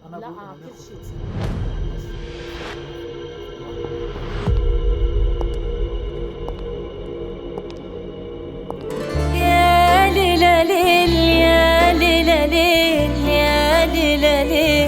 انا لا بقول ما هناخد عملتش. يا ليلى ليل يا ليلى ليل يا ليلى ليل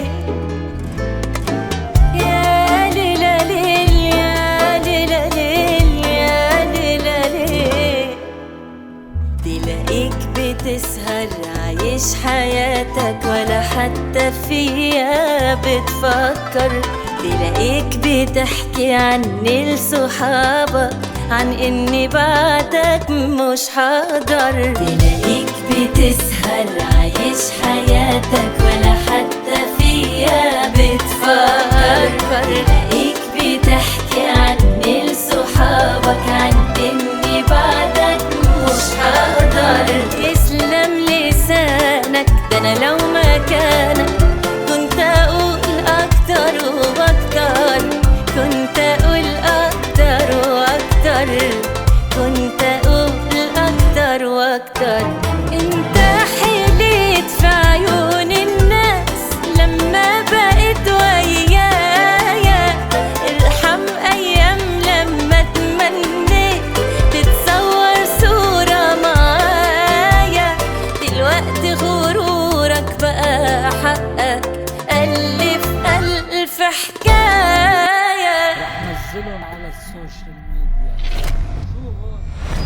يا ليلى ليل يا ليلى ليل يا ليلى ليل تلاقيك بتسهر عايش حياتك ولا حتى فيها بتفكر، تلاقيك بتحكي عني لصحابك عن اني بعدك مش حاضر، تلاقيك بتسهر عايش حياتك ولا حتى فيها بتفكر، تلاقيك بتحكي عني لصحابك عن اني بعدك مش حاضر. يسلم لسانك ده انا لو مكانك كنت اقول اكتر واكتر، كنت اقول اكتر واكتر، كنت اقول اكتر واكتر. انت حليت في عيون الناس لما بقيت ويايا، ارحم ايام لما تمنيت تتصور صورة معايا، دلوقتي غرورك بقى حقك، ألف ألف حكاية. راح نزلهم على السوشيال ميديا. شو هون؟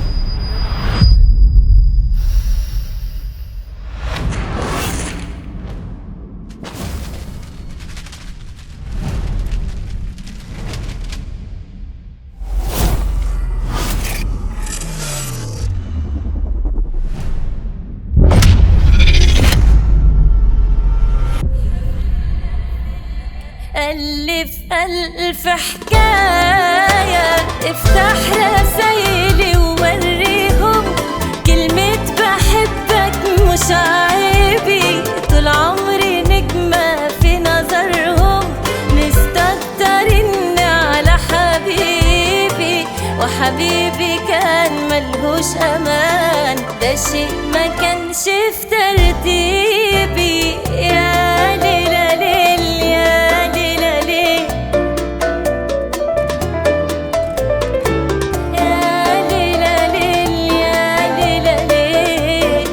ألف ألف حكاية، افتح رسايلي ووريهم كلمة بحبك مش عيبي، طول عمري نجمة في نظرهم مستكترين على حبيبي، وحبيبي كان ملهوش أمان، ده شيء ما كانش في ترتيبي. يا ليلى ليل يا ليلى ليل يا ليلى ليل يا ليلى ليل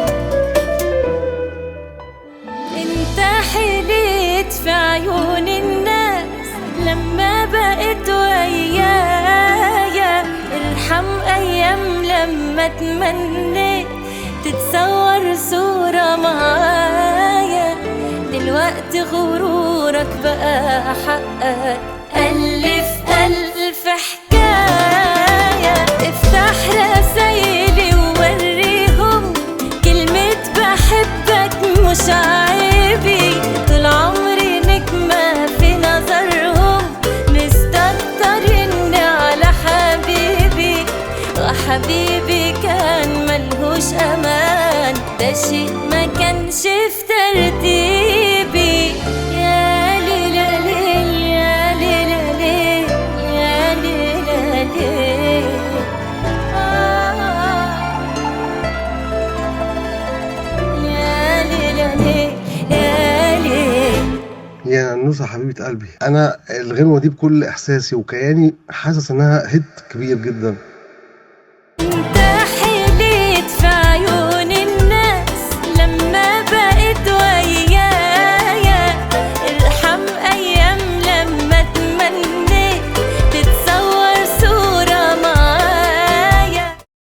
انت حليت في عيون الناس لما بقيت ويايا، ارحم ايام لما تمنيت تتصور صورة معايا، دلوقتي غرورك بقى حقك، ألف ألف حكاية. افتح رسايلي ووريهم كلمة بحبك مش عيبي، طول عمري نجمة في نظرهم مستكترين على حبيبي، وحبيبي كان ملهوش أمان، ده شيء ما كانش في ترتيبي. يا ليلى ليل يا ليلى ليل يا ليلى ليل يا ليلى ليل يا ليل. يا نوسة حبيبة قلبي، أنا الغنوة دي بكل إحساسي وكياني حاسس إنها هيت كبير جدا.